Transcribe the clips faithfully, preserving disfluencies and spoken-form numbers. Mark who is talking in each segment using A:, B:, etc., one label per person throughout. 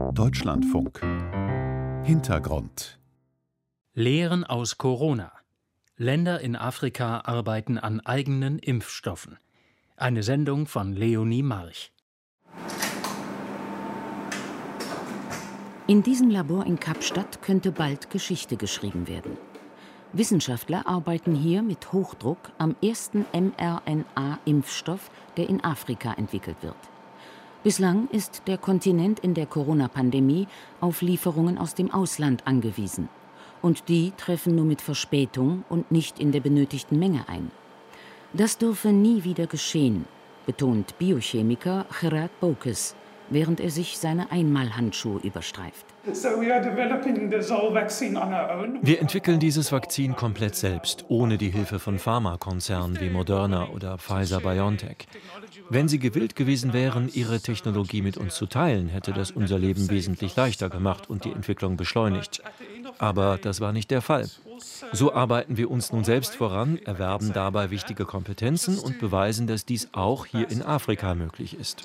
A: Deutschlandfunk. Hintergrund.
B: Lehren aus Corona. Länder in Afrika arbeiten an eigenen Impfstoffen. Eine Sendung von Leonie March.
C: In diesem Labor in Kapstadt könnte bald Geschichte geschrieben werden. Wissenschaftler arbeiten hier mit Hochdruck am ersten mRNA-Impfstoff, der in Afrika entwickelt wird. Bislang ist der Kontinent in der Corona-Pandemie auf Lieferungen aus dem Ausland angewiesen. Und die treffen nur mit Verspätung und nicht in der benötigten Menge ein. Das dürfe nie wieder geschehen, betont Biochemiker Gerard Bokes, während er sich seine Einmalhandschuhe überstreift.
D: Wir entwickeln dieses Vakzin komplett selbst, ohne die Hilfe von Pharmakonzernen wie Moderna oder Pfizer-BioNTech. Wenn sie gewillt gewesen wären, ihre Technologie mit uns zu teilen, hätte das unser Leben wesentlich leichter gemacht und die Entwicklung beschleunigt. Aber das war nicht der Fall. So arbeiten wir uns nun selbst voran, erwerben dabei wichtige Kompetenzen und beweisen, dass dies auch hier in Afrika möglich ist.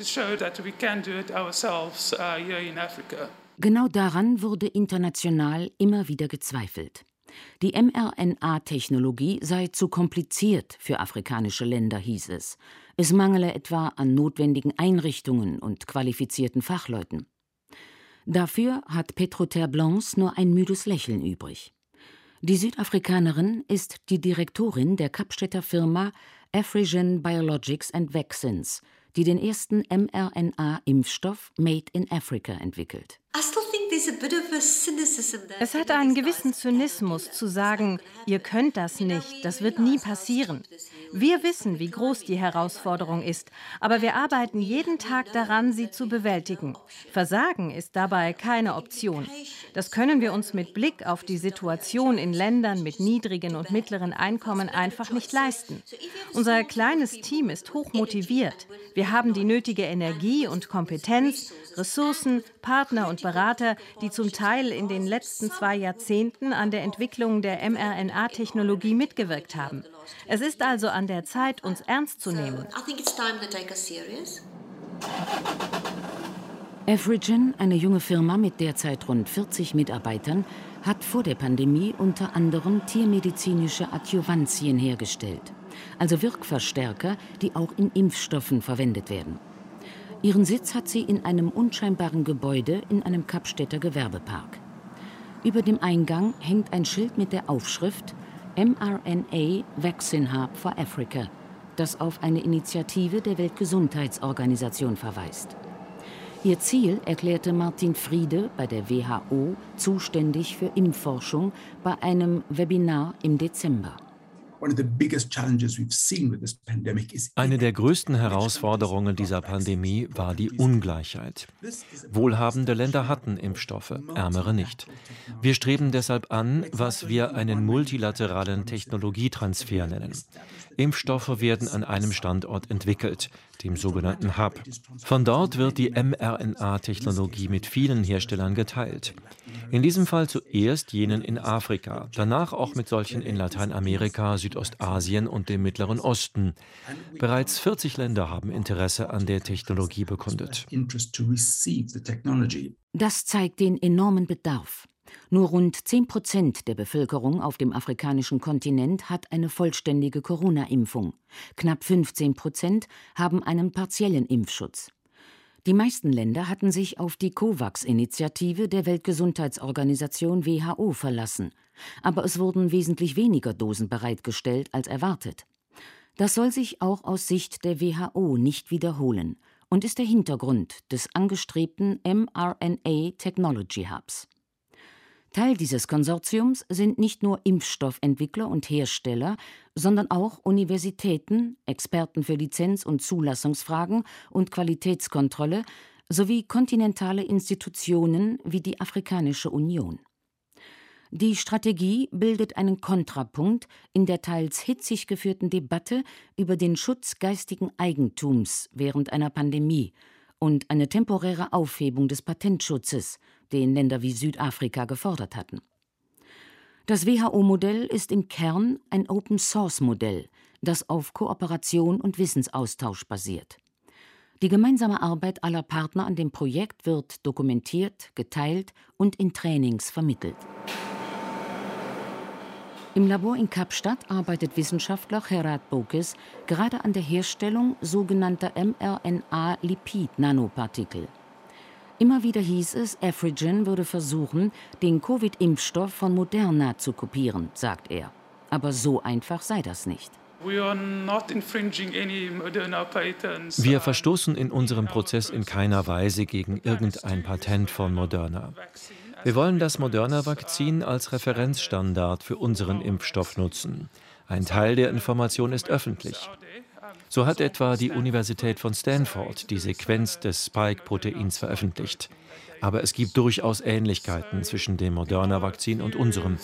C: Genau daran wurde international immer wieder gezweifelt. Die mRNA-Technologie sei zu kompliziert für afrikanische Länder, hieß es. Es mangele etwa an notwendigen Einrichtungen und qualifizierten Fachleuten. Dafür hat Petro Terre-Blanche nur ein müdes Lächeln übrig. Die Südafrikanerin ist die Direktorin der Kapstädter Firma Afrigen Biologics and Vaccines, die den ersten mRNA-Impfstoff Made in Africa entwickelt.
E: Es hat einen gewissen Zynismus zu sagen, ihr könnt das nicht, das wird nie passieren. Wir wissen, wie groß die Herausforderung ist, aber wir arbeiten jeden Tag daran, sie zu bewältigen. Versagen ist dabei keine Option. Das können wir uns mit Blick auf die Situation in Ländern mit niedrigen und mittleren Einkommen einfach nicht leisten. Unser kleines Team ist hoch motiviert. Wir haben die nötige Energie und Kompetenz, Ressourcen, Partner und Berater, die zum Teil in den letzten zwei Jahrzehnten an der Entwicklung der mRNA-Technologie mitgewirkt haben. Es ist also an der Zeit, uns ernst zu nehmen.
C: Afrigen, eine junge Firma mit derzeit rund vierzig Mitarbeitern, hat vor der Pandemie unter anderem tiermedizinische Adjuvantien hergestellt, also Wirkverstärker, die auch in Impfstoffen verwendet werden. Ihren Sitz hat sie in einem unscheinbaren Gebäude in einem Kapstädter Gewerbepark. Über dem Eingang hängt ein Schild mit der Aufschrift mRNA Vaccine Hub for Africa, das auf eine Initiative der Weltgesundheitsorganisation verweist. Ihr Ziel erklärte Martin Friede bei der W H O, zuständig für Impfforschung, bei einem Webinar im Dezember.
D: Eine der größten Herausforderungen dieser Pandemie war die Ungleichheit. Wohlhabende Länder hatten Impfstoffe, ärmere nicht. Wir streben deshalb an, was wir einen multilateralen Technologietransfer nennen. Impfstoffe werden an einem Standort entwickelt, dem sogenannten Hub. Von dort wird die mRNA-Technologie mit vielen Herstellern geteilt. In diesem Fall zuerst jenen in Afrika, danach auch mit solchen in Lateinamerika, Südostasien und dem Mittleren Osten. Bereits vierzig Länder haben Interesse an der Technologie bekundet.
C: Das zeigt den enormen Bedarf. Nur rund zehn Prozent der Bevölkerung auf dem afrikanischen Kontinent hat eine vollständige Corona-Impfung. Knapp fünfzehn Prozent haben einen partiellen Impfschutz. Die meisten Länder hatten sich auf die COVAX-Initiative der Weltgesundheitsorganisation W H O verlassen. Aber es wurden wesentlich weniger Dosen bereitgestellt als erwartet. Das soll sich auch aus Sicht der W H O nicht wiederholen und ist der Hintergrund des angestrebten mRNA Technology Hubs. Teil dieses Konsortiums sind nicht nur Impfstoffentwickler und Hersteller, sondern auch Universitäten, Experten für Lizenz- und Zulassungsfragen und Qualitätskontrolle sowie kontinentale Institutionen wie die Afrikanische Union. Die Strategie bildet einen Kontrapunkt in der teils hitzig geführten Debatte über den Schutz geistigen Eigentums während einer Pandemie und eine temporäre Aufhebung des Patentschutzes, den Länder wie Südafrika gefordert hatten. Das W H O-Modell ist im Kern ein Open-Source-Modell, das auf Kooperation und Wissensaustausch basiert. Die gemeinsame Arbeit aller Partner an dem Projekt wird dokumentiert, geteilt und in Trainings vermittelt. Im Labor in Kapstadt arbeitet Wissenschaftler Gerard Bokes gerade an der Herstellung sogenannter mRNA-Lipid-Nanopartikel. Immer wieder hieß es, Afrigen würde versuchen, den Covid-Impfstoff von Moderna zu kopieren, sagt er. Aber so einfach sei das nicht.
D: Wir verstoßen in unserem Prozess in keiner Weise gegen irgendein Patent von Moderna. Wir wollen das Moderna-Vakzin als Referenzstandard für unseren Impfstoff nutzen. Ein Teil der Information ist öffentlich. So hat etwa die Universität von Stanford die Sequenz des Spike-Proteins veröffentlicht. Aber es gibt durchaus Ähnlichkeiten zwischen dem Moderna-Vakzin und unserem.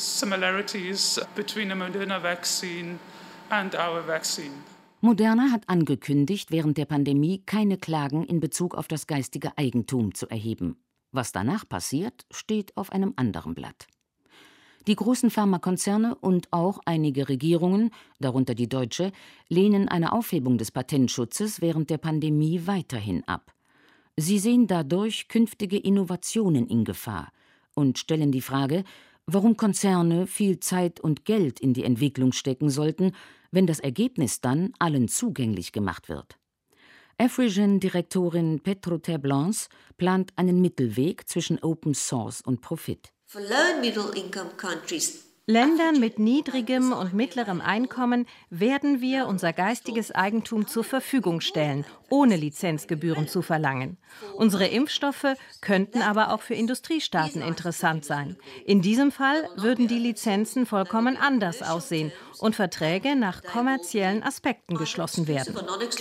C: Moderna hat angekündigt, während der Pandemie keine Klagen in Bezug auf das geistige Eigentum zu erheben. Was danach passiert, steht auf einem anderen Blatt. Die großen Pharmakonzerne und auch einige Regierungen, darunter die deutsche, lehnen eine Aufhebung des Patentschutzes während der Pandemie weiterhin ab. Sie sehen dadurch künftige Innovationen in Gefahr und stellen die Frage, warum Konzerne viel Zeit und Geld in die Entwicklung stecken sollten, wenn das Ergebnis dann allen zugänglich gemacht wird. Afrigen-Direktorin Petro Terblans plant einen Mittelweg zwischen Open Source und Profit.
E: Ländern mit niedrigem und mittlerem Einkommen werden wir unser geistiges Eigentum zur Verfügung stellen, ohne Lizenzgebühren zu verlangen. Unsere Impfstoffe könnten aber auch für Industriestaaten interessant sein. In diesem Fall würden die Lizenzen vollkommen anders aussehen und Verträge nach kommerziellen Aspekten geschlossen werden.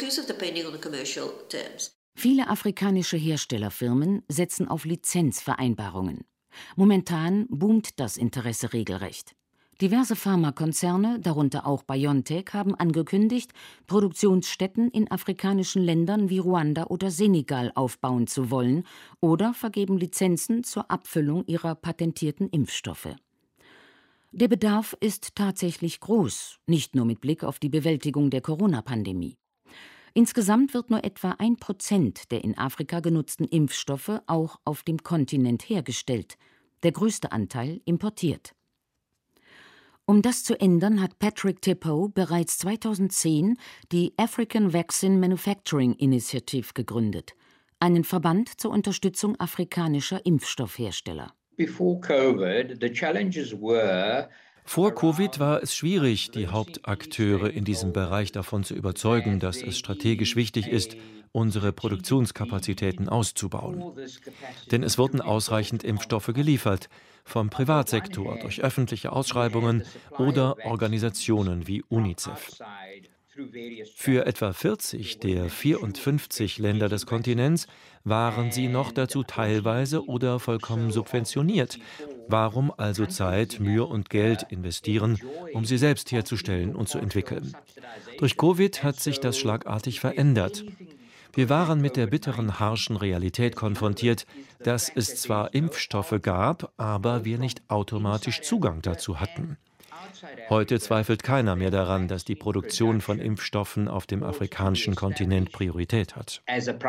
C: Viele afrikanische Herstellerfirmen setzen auf Lizenzvereinbarungen. Momentan boomt das Interesse regelrecht. Diverse Pharmakonzerne, darunter auch BioNTech, haben angekündigt, Produktionsstätten in afrikanischen Ländern wie Ruanda oder Senegal aufbauen zu wollen oder vergeben Lizenzen zur Abfüllung ihrer patentierten Impfstoffe. Der Bedarf ist tatsächlich groß, nicht nur mit Blick auf die Bewältigung der Corona-Pandemie. Insgesamt wird nur etwa ein Prozent der in Afrika genutzten Impfstoffe auch auf dem Kontinent hergestellt, der größte Anteil importiert. Um das zu ändern, hat Patrick Tippow bereits zweitausendzehn die African Vaccine Manufacturing Initiative gegründet, einen Verband zur Unterstützung afrikanischer Impfstoffhersteller.
D: Before COVID, the challenges were Vor Covid war es schwierig, die Hauptakteure in diesem Bereich davon zu überzeugen, dass es strategisch wichtig ist, unsere Produktionskapazitäten auszubauen. Denn es wurden ausreichend Impfstoffe geliefert, vom Privatsektor durch öffentliche Ausschreibungen oder Organisationen wie UNICEF. Für etwa vierzig der vierundfünfzig Länder des Kontinents waren sie noch dazu teilweise oder vollkommen subventioniert. Warum also Zeit, Mühe und Geld investieren, um sie selbst herzustellen und zu entwickeln? Durch Covid hat sich das schlagartig verändert. Wir waren mit der bitteren, harschen Realität konfrontiert, dass es zwar Impfstoffe gab, aber wir nicht automatisch Zugang dazu hatten. Heute zweifelt keiner mehr daran, dass die Produktion von Impfstoffen auf dem afrikanischen Kontinent Priorität hat.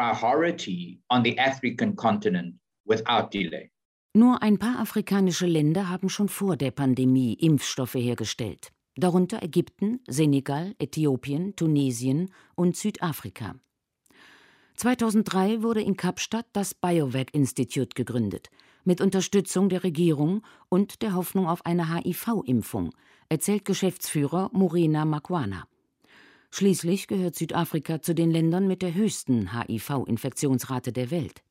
C: Nur ein paar afrikanische Länder haben schon vor der Pandemie Impfstoffe hergestellt, darunter Ägypten, Senegal, Äthiopien, Tunesien und Südafrika. zweitausenddrei wurde in Kapstadt das BioVac Institute gegründet, mit Unterstützung der Regierung und der Hoffnung auf eine H I V-Impfung, erzählt Geschäftsführer Morena Makwana. Schließlich gehört Südafrika zu den Ländern mit der höchsten H I V-Infektionsrate der Welt.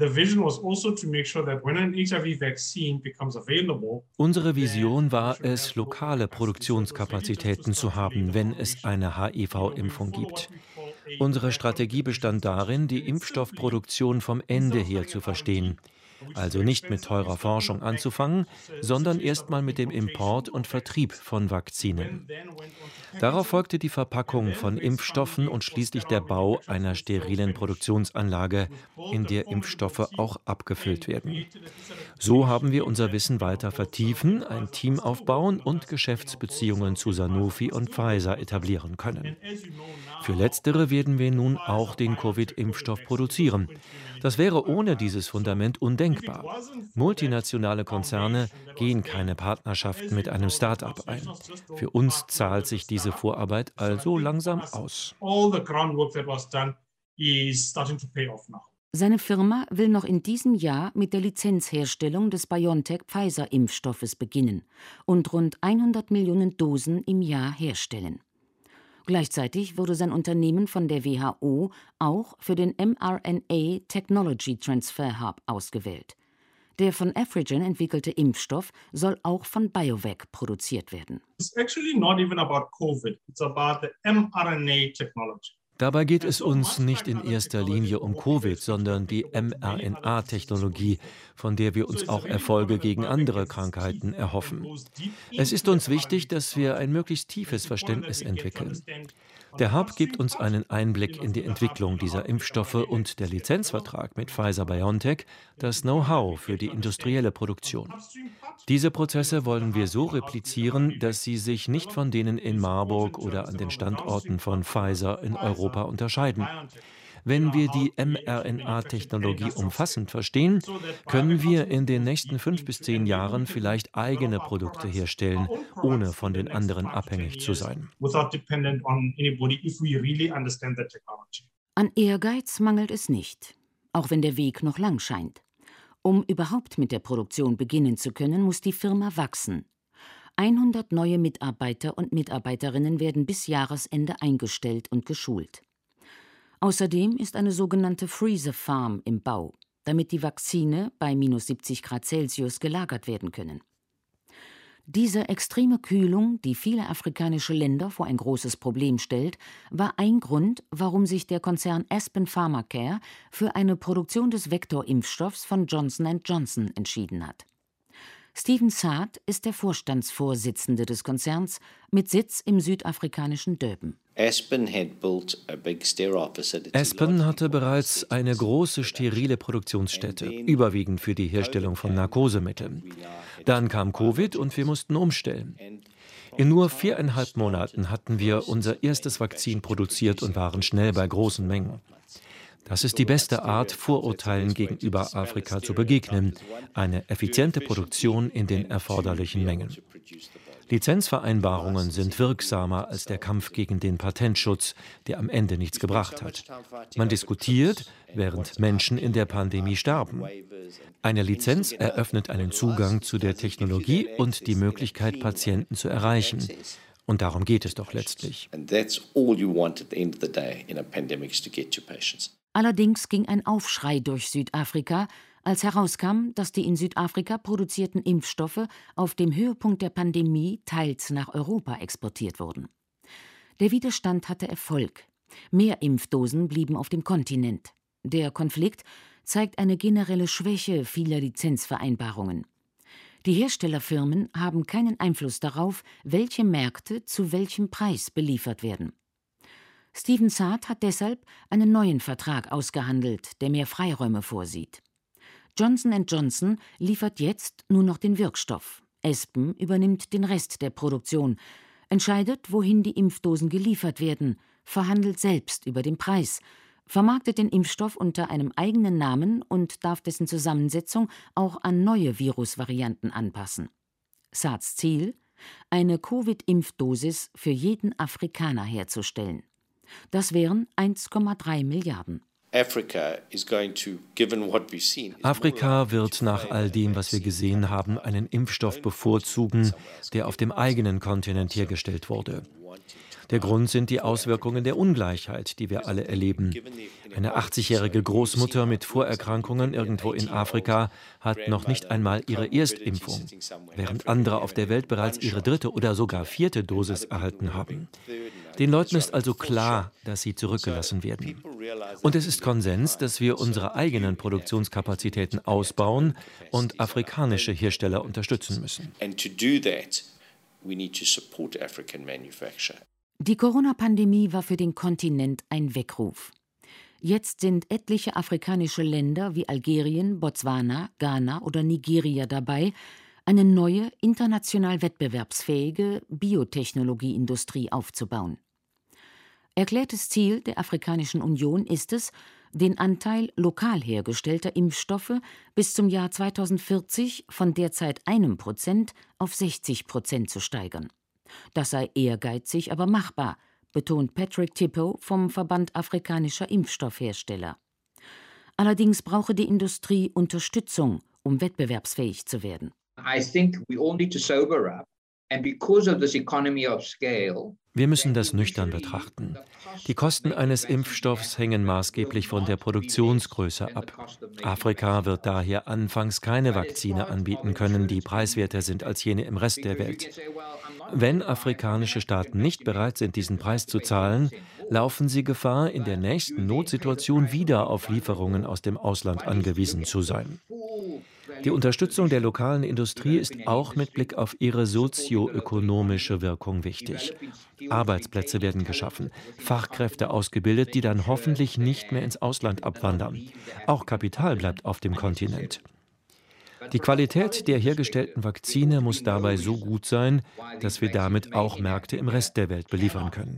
D: Unsere Vision war es, lokale Produktionskapazitäten zu haben, wenn es eine H I V-Impfung gibt. Unsere Strategie bestand darin, die Impfstoffproduktion vom Ende her zu verstehen. also nicht mit teurer Forschung anzufangen, sondern erstmal mit dem Import und Vertrieb von Vakzinen. Darauf folgte die Verpackung von Impfstoffen und schließlich der Bau einer sterilen Produktionsanlage, in der Impfstoffe auch abgefüllt werden. So haben wir unser Wissen weiter vertiefen, ein Team aufbauen und Geschäftsbeziehungen zu Sanofi und Pfizer etablieren können. Für letztere werden wir nun auch den Covid-Impfstoff produzieren. Das wäre ohne dieses Fundament undenkbar. Multinationale Konzerne gehen keine Partnerschaften mit einem Start-up ein. Für uns zahlt sich diese Vorarbeit also langsam aus.
C: Seine Firma will noch in diesem Jahr mit der Lizenzherstellung des BioNTech-Pfizer-Impfstoffes beginnen und rund hundert Millionen Dosen im Jahr herstellen. Gleichzeitig wurde sein Unternehmen von der W H O auch für den mRNA Technology Transfer Hub ausgewählt. Der von Afrigen entwickelte Impfstoff soll auch von BioVac produziert werden.
F: It's actually not even about COVID. It's about the mRNA technology.
D: Dabei geht es uns nicht in erster Linie um Covid, sondern die mRNA-Technologie, von der wir uns auch Erfolge gegen andere Krankheiten erhoffen. Es ist uns wichtig, dass wir ein möglichst tiefes Verständnis entwickeln. Der Hub gibt uns einen Einblick in die Entwicklung dieser Impfstoffe und der Lizenzvertrag mit Pfizer-BioNTech das Know-how für die industrielle Produktion. Diese Prozesse wollen wir so replizieren, dass sie sich nicht von denen in Marburg oder an den Standorten von Pfizer in Europa unterscheiden. Wenn wir die mRNA-Technologie umfassend verstehen, können wir in den nächsten fünf bis zehn Jahren vielleicht eigene Produkte herstellen, ohne von den anderen abhängig zu sein.
C: An Ehrgeiz mangelt es nicht, auch wenn der Weg noch lang scheint. Um überhaupt mit der Produktion beginnen zu können, muss die Firma wachsen. hundert neue Mitarbeiter und Mitarbeiterinnen werden bis Jahresende eingestellt und geschult. Außerdem ist eine sogenannte Freezer Farm im Bau, damit die Vakzine bei minus siebzig Grad Celsius gelagert werden können. Diese extreme Kühlung, die viele afrikanische Länder vor ein großes Problem stellt, war ein Grund, warum sich der Konzern Aspen Pharmacare für eine Produktion des Vektorimpfstoffs von Johnson and Johnson entschieden hat. Stephen Saad ist der Vorstandsvorsitzende des Konzerns mit Sitz im südafrikanischen Durban.
D: Aspen hatte bereits eine große sterile Produktionsstätte, überwiegend für die Herstellung von Narkosemitteln. Dann kam Covid und wir mussten umstellen. In nur viereinhalb Monaten hatten wir unser erstes Vakzin produziert und waren schnell bei großen Mengen. Das ist die beste Art, Vorurteilen gegenüber Afrika zu begegnen, eine effiziente Produktion in den erforderlichen Mengen. Lizenzvereinbarungen sind wirksamer als der Kampf gegen den Patentschutz, der am Ende nichts gebracht hat. Man diskutiert, während Menschen in der Pandemie starben. Eine Lizenz eröffnet einen Zugang zu der Technologie und die Möglichkeit, Patienten zu erreichen. Und darum geht es doch letztlich.
C: Allerdings ging ein Aufschrei durch Südafrika, als herauskam, dass die in Südafrika produzierten Impfstoffe auf dem Höhepunkt der Pandemie teils nach Europa exportiert wurden. Der Widerstand hatte Erfolg. Mehr Impfdosen blieben auf dem Kontinent. Der Konflikt zeigt eine generelle Schwäche vieler Lizenzvereinbarungen. Die Herstellerfirmen haben keinen Einfluss darauf, welche Märkte zu welchem Preis beliefert werden. Stephen Saad hat deshalb einen neuen Vertrag ausgehandelt, der mehr Freiräume vorsieht. Johnson and Johnson liefert jetzt nur noch den Wirkstoff. Aspen übernimmt den Rest der Produktion, entscheidet, wohin die Impfdosen geliefert werden, verhandelt selbst über den Preis, vermarktet den Impfstoff unter einem eigenen Namen und darf dessen Zusammensetzung auch an neue Virusvarianten anpassen. Saads Ziel: eine Covid-Impfdosis für jeden Afrikaner herzustellen. Das wären eins Komma drei Milliarden.
D: Afrika wird nach all dem, was wir gesehen haben, einen Impfstoff bevorzugen, der auf dem eigenen Kontinent hergestellt wurde. Der Grund sind die Auswirkungen der Ungleichheit, die wir alle erleben. Eine achtzigjährige Großmutter mit Vorerkrankungen irgendwo in Afrika hat noch nicht einmal ihre Erstimpfung, während andere auf der Welt bereits ihre dritte oder sogar vierte Dosis erhalten haben. Den Leuten ist also klar, dass sie zurückgelassen werden. Und es ist Konsens, dass wir unsere eigenen Produktionskapazitäten ausbauen und afrikanische Hersteller unterstützen müssen.
C: Die Corona-Pandemie war für den Kontinent ein Weckruf. Jetzt sind etliche afrikanische Länder wie Algerien, Botswana, Ghana oder Nigeria dabei, eine neue, international wettbewerbsfähige Biotechnologieindustrie aufzubauen. Erklärtes Ziel der Afrikanischen Union ist es, den Anteil lokal hergestellter Impfstoffe bis zum Jahr zweitausendvierzig von derzeit einem Prozent auf sechzig Prozent zu steigern. Das sei ehrgeizig, aber machbar, betont Patrick Tippo vom Verband afrikanischer Impfstoffhersteller. Allerdings brauche die Industrie Unterstützung, um wettbewerbsfähig zu werden.
G: I think we all need to sober up, and because of this economy of scale.
D: Wir müssen das nüchtern betrachten. Die Kosten eines Impfstoffs hängen maßgeblich von der Produktionsgröße ab. Afrika wird daher anfangs keine Vakzine anbieten können, die preiswerter sind als jene im Rest der Welt. Wenn afrikanische Staaten nicht bereit sind, diesen Preis zu zahlen, laufen sie Gefahr, in der nächsten Notsituation wieder auf Lieferungen aus dem Ausland angewiesen zu sein. Die Unterstützung der lokalen Industrie ist auch mit Blick auf ihre sozioökonomische Wirkung wichtig. Arbeitsplätze werden geschaffen, Fachkräfte ausgebildet, die dann hoffentlich nicht mehr ins Ausland abwandern. Auch Kapital bleibt auf dem Kontinent. Die Qualität der hergestellten Vakzine muss dabei so gut sein, dass wir damit auch Märkte im Rest der Welt beliefern können.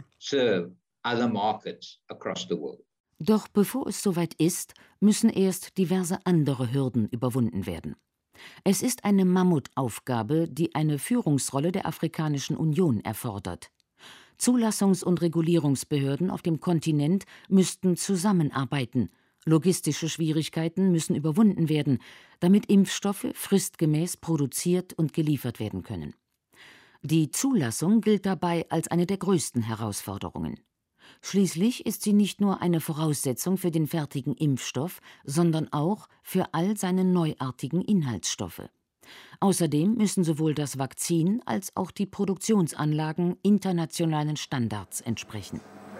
C: Doch bevor es soweit ist, müssen erst diverse andere Hürden überwunden werden. Es ist eine Mammutaufgabe, die eine Führungsrolle der Afrikanischen Union erfordert. Zulassungs- und Regulierungsbehörden auf dem Kontinent müssten zusammenarbeiten. Logistische Schwierigkeiten müssen überwunden werden, damit Impfstoffe fristgemäß produziert und geliefert werden können. Die Zulassung gilt dabei als eine der größten Herausforderungen. Schließlich ist sie nicht nur eine Voraussetzung für den fertigen Impfstoff, sondern auch für all seine neuartigen Inhaltsstoffe. Außerdem müssen sowohl das Vakzin als auch die Produktionsanlagen internationalen Standards entsprechen.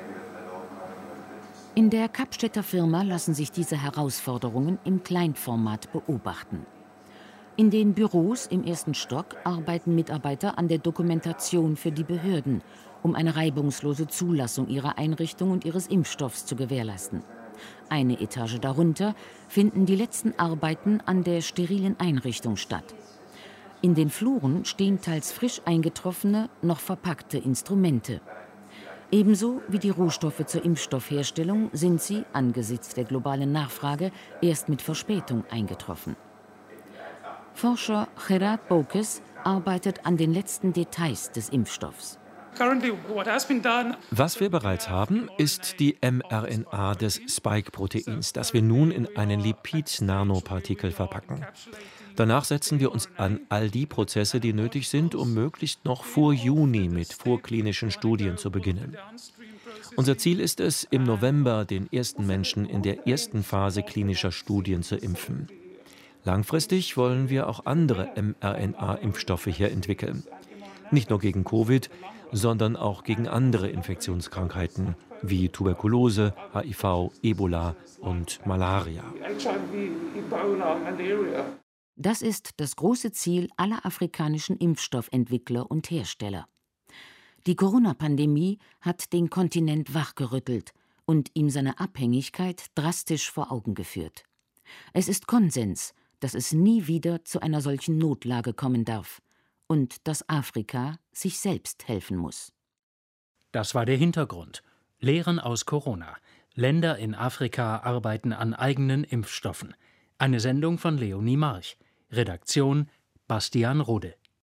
C: In der Kapstädter Firma lassen sich diese Herausforderungen im Kleinformat beobachten. In den Büros im ersten Stock arbeiten Mitarbeiter an der Dokumentation für die Behörden, um eine reibungslose Zulassung ihrer Einrichtung und ihres Impfstoffs zu gewährleisten. Eine Etage darunter finden die letzten Arbeiten an der sterilen Einrichtung statt. In den Fluren stehen teils frisch eingetroffene, noch verpackte Instrumente. Ebenso wie die Rohstoffe zur Impfstoffherstellung sind sie, angesichts der globalen Nachfrage, erst mit Verspätung eingetroffen. Forscher Gerard Bokes arbeitet an den letzten Details des Impfstoffs.
D: Was wir bereits haben, ist die mRNA des Spike-Proteins, das wir nun in einen Lipid-Nanopartikel verpacken. Danach setzen wir uns an all die Prozesse, die nötig sind, um möglichst noch vor Juni mit vorklinischen Studien zu beginnen. Unser Ziel ist es, im November den ersten Menschen in der ersten Phase klinischer Studien zu impfen. Langfristig wollen wir auch andere mRNA-Impfstoffe hier entwickeln. Nicht nur gegen Covid, sondern auch gegen andere Infektionskrankheiten wie Tuberkulose, H I V, Ebola und Malaria.
C: Das ist das große Ziel aller afrikanischen Impfstoffentwickler und Hersteller. Die Corona-Pandemie hat den Kontinent wachgerüttelt und ihm seine Abhängigkeit drastisch vor Augen geführt. Es ist Konsens, dass es nie wieder zu einer solchen Notlage kommen darf und dass Afrika sich selbst helfen muss.
B: Das war der Hintergrund. Lehren aus Corona. Länder in Afrika arbeiten an eigenen Impfstoffen. Eine Sendung von Leonie March. Redaktion Bastian Rode.